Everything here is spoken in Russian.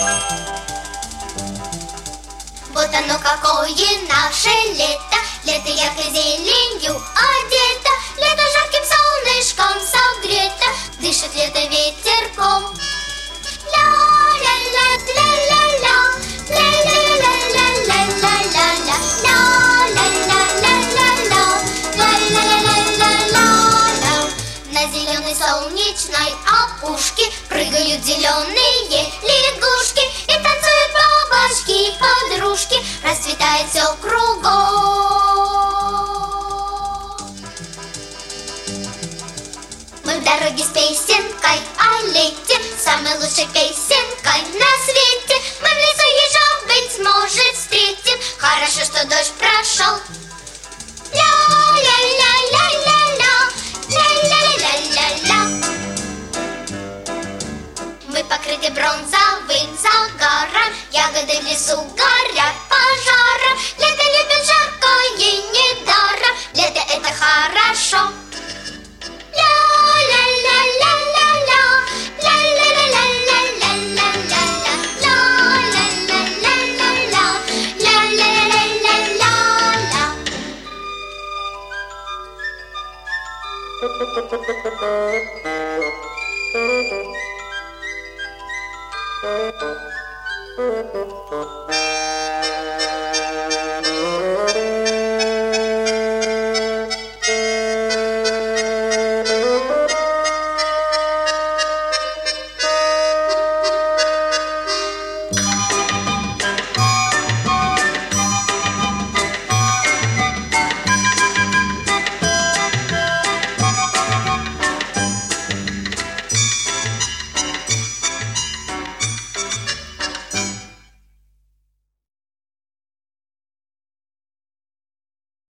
Вот оно какое наше лето, лето яркой зеленью одето, лето жарким солнышком согрето, дышит лето ветерком. Ля-ля-ля-ля-ля-ля, ля-ля-ля-ля-ля-ля-ля-ля, ля-ля-ля-ля-ля-ля, ля-ля-ля-ля-ля-ля. На зеленой солнечной опушке прыгают зеленые лягушки и танцуют бабочки-подружки, расцветает все кругом. Мы в дороге с песенкой о лете, самой лучшей песенкой на свете. Мы в лесу ежа, быть может, встретим, хорошо, что дождь прошел. Ля-ля-ля-ля-ля-ля, ля-ля-ля-ля-ля-ля. Мы покрыты бронзовым загаром, ягоды в лесу горят пожаром. Лето любит жаркое недаром, лето это хорошо. Ля-ля-ля-ля-ля-ля, ля-ля-ля-ля-ля-ля-ля-ля, ля-ля-ля-ля-ля-ля, ля-ля-ля-ля-ля-ля.